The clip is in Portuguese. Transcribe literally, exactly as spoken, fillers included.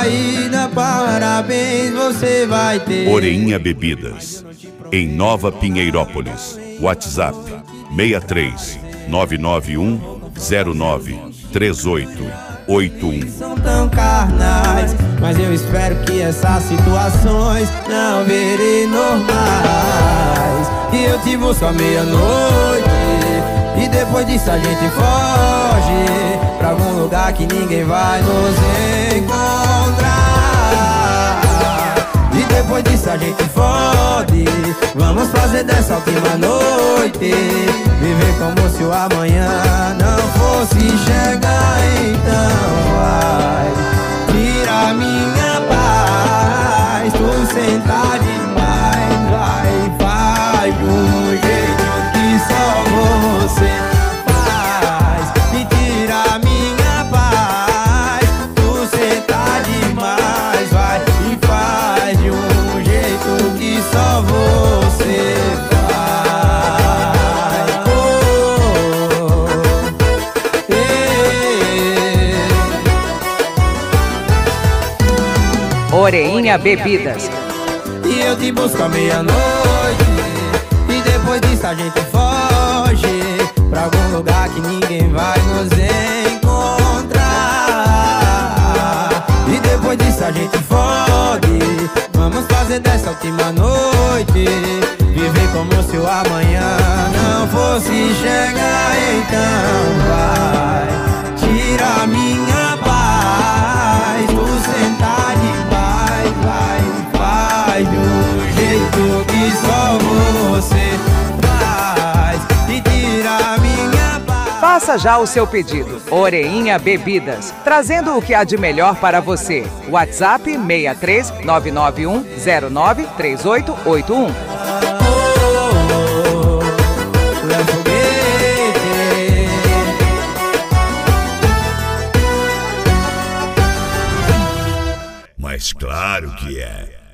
saída, parabéns você vai ter. Oreinha Bebidas, em Nova Pinheirópolis. WhatsApp seis três nove nove um zero nove três oito oito um. São tão carnais, mas eu espero que essas situações não virem normais. E eu te busco à meia-noite, e depois disso a gente foge pra algum lugar que ninguém vai nos encontrar. E depois disso a gente fode, vamos fazer dessa última noite viver como se o amanhã não fosse chegar. Então vai, tira minha paz, tu senta demais, vai, faz de um jeito que só você faz. Me tira minha paz, tu senta demais, vai, e faz de um jeito que só você faz. Oh, eh. Oreinha Bebidas. E eu te busco à meia-noite, e depois disso a gente foge pra algum lugar que ninguém vai nos encontrar. E depois disso a gente fode, vamos fazer dessa última noite viver como se o amanhã não fosse chegar. Então vai, tira minha paz, tu senta demais, vai, faz de um jeito que só você faz. E tira minha paz. Faça já o seu pedido. Oreinha Bebidas, trazendo o que há de melhor para você. WhatsApp seis três nove nove um zero nove três oito oito um. Mas claro que é.